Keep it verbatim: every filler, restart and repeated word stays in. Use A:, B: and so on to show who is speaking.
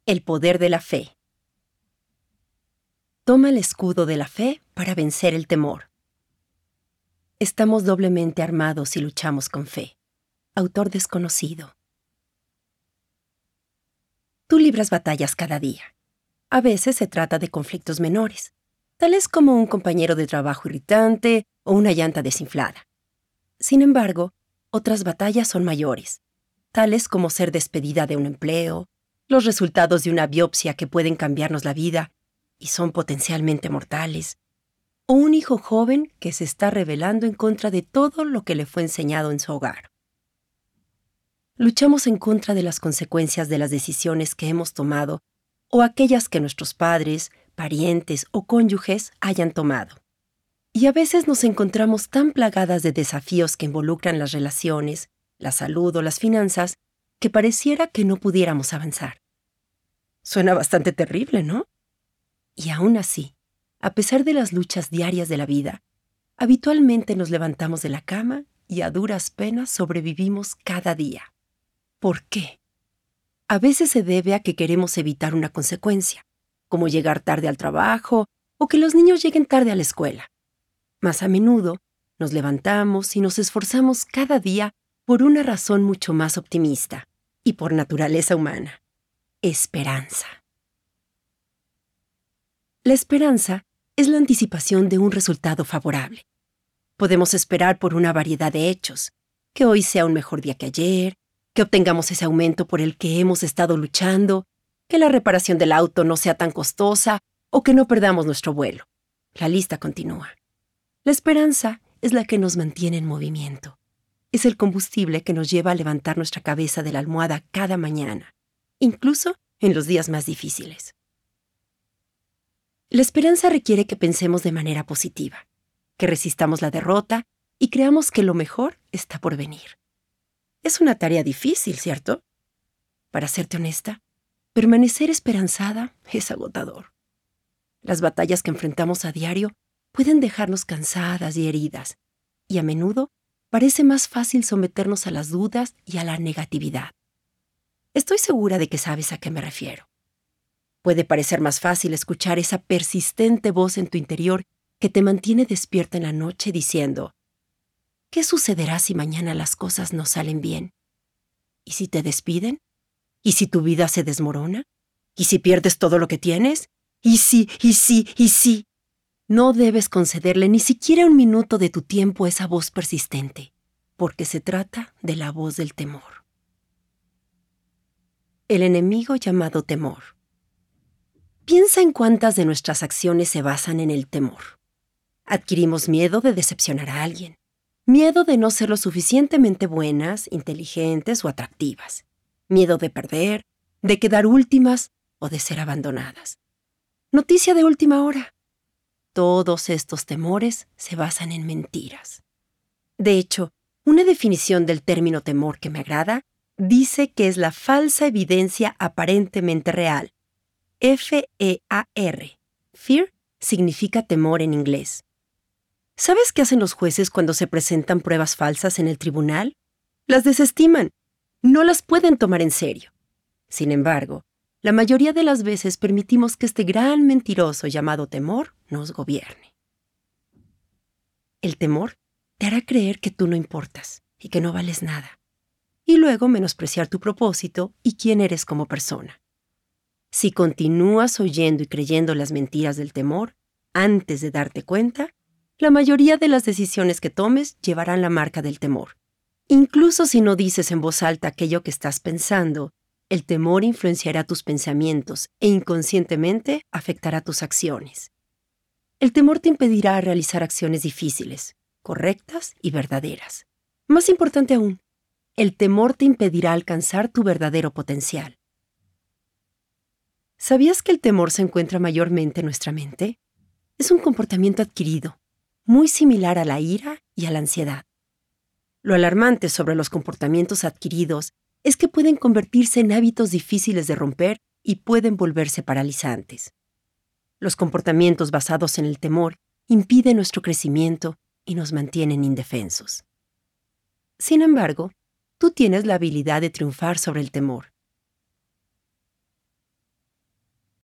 A: El poder de la fe. Toma el escudo de la fe para vencer el temor. Estamos doblemente armados y luchamos con fe. Autor desconocido. Tú libras batallas cada día. A veces se trata de conflictos menores, tales como un compañero de trabajo irritante o una llanta desinflada. Sin embargo, otras batallas son mayores, tales como ser despedida de un empleo, los resultados de una biopsia que pueden cambiarnos la vida y son potencialmente mortales, o un hijo joven que se está rebelando en contra de todo lo que le fue enseñado en su hogar. Luchamos en contra de las consecuencias de las decisiones que hemos tomado o aquellas que nuestros padres, parientes o cónyuges hayan tomado. Y a veces nos encontramos tan plagadas de desafíos que involucran las relaciones, la salud o las finanzas, que pareciera que no pudiéramos avanzar. Suena bastante terrible, ¿no? Y aún así, a pesar de las luchas diarias de la vida, habitualmente nos levantamos de la cama y a duras penas sobrevivimos cada día. ¿Por qué? A veces se debe a que queremos evitar una consecuencia, como llegar tarde al trabajo o que los niños lleguen tarde a la escuela. Más a menudo, nos levantamos y nos esforzamos cada día por una razón mucho más optimista y por naturaleza humana: esperanza. La esperanza es la anticipación de un resultado favorable. Podemos esperar por una variedad de hechos, que hoy sea un mejor día que ayer, que obtengamos ese aumento por el que hemos estado luchando, que la reparación del auto no sea tan costosa o que no perdamos nuestro vuelo. La lista continúa. La esperanza es la que nos mantiene en movimiento. Es el combustible que nos lleva a levantar nuestra cabeza de la almohada cada mañana, incluso en los días más difíciles. La esperanza requiere que pensemos de manera positiva, que resistamos la derrota y creamos que lo mejor está por venir. Es una tarea difícil, ¿cierto? Para serte honesta, permanecer esperanzada es agotador. Las batallas que enfrentamos a diario pueden dejarnos cansadas y heridas, y a menudo parece más fácil someternos a las dudas y a la negatividad. Estoy segura de que sabes a qué me refiero. Puede parecer más fácil escuchar esa persistente voz en tu interior que te mantiene despierta en la noche diciendo: ¿qué sucederá si mañana las cosas no salen bien? ¿Y si te despiden? ¿Y si tu vida se desmorona? ¿Y si pierdes todo lo que tienes? ¿Y si, y si, y si? No debes concederle ni siquiera un minuto de tu tiempo a esa voz persistente, porque se trata de la voz del temor. El enemigo llamado temor. Piensa en cuántas de nuestras acciones se basan en el temor. Adquirimos miedo de decepcionar a alguien, miedo de no ser lo suficientemente buenas, inteligentes o atractivas, miedo de perder, de quedar últimas o de ser abandonadas. Noticia de última hora. Todos estos temores se basan en mentiras. De hecho, una definición del término temor que me agrada dice que es la falsa evidencia aparentemente real. F E A R. Fear significa temor en inglés. ¿Sabes qué hacen los jueces cuando se presentan pruebas falsas en el tribunal? Las desestiman. No las pueden tomar en serio. Sin embargo, la mayoría de las veces permitimos que este gran mentiroso llamado temor nos gobierne. El temor te hará creer que tú no importas y que no vales nada, y luego menospreciar tu propósito y quién eres como persona. Si continúas oyendo y creyendo las mentiras del temor, antes de darte cuenta, la mayoría de las decisiones que tomes llevarán la marca del temor. Incluso si no dices en voz alta aquello que estás pensando, el temor influenciará tus pensamientos e inconscientemente afectará tus acciones. El temor te impedirá realizar acciones difíciles, correctas y verdaderas. Más importante aún, el temor te impedirá alcanzar tu verdadero potencial. ¿Sabías que el temor se encuentra mayormente en nuestra mente? Es un comportamiento adquirido, muy similar a la ira y a la ansiedad. Lo alarmante sobre los comportamientos adquiridos es que pueden convertirse en hábitos difíciles de romper y pueden volverse paralizantes. Los comportamientos basados en el temor impiden nuestro crecimiento y nos mantienen indefensos. Sin embargo, tú tienes la habilidad de triunfar sobre el temor.